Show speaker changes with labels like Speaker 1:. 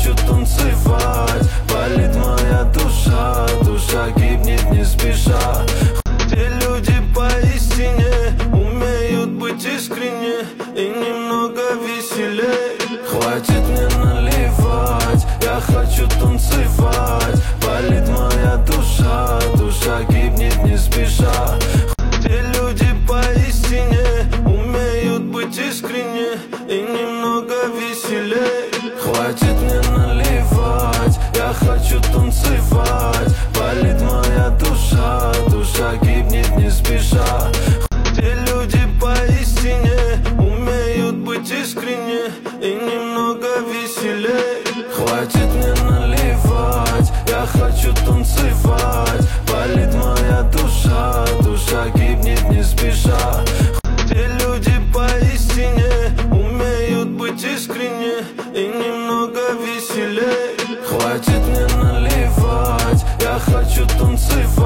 Speaker 1: хочу танцевать. Болит моя душа, душа гибнет не спеша. Те люди поистине умеют быть искренне и немного веселей. Хватит мне наливать, я хочу танцевать. Болит моя душа, душа гибнет не спеша. Те люди поистине умеют быть искренне и немного веселей. Хватит мне наливать, я хочу танцевать. Болит моя душа, душа гибнет не спеша. Те люди поистине умеют быть искренне и немного веселей. Хватит мне наливать, я хочу танцевать. Болит моя душа, душа гибнет не спеша. Те люди поистине умеют быть искренне и немного веселей. Хватит мне наливать, я хочу танцевать.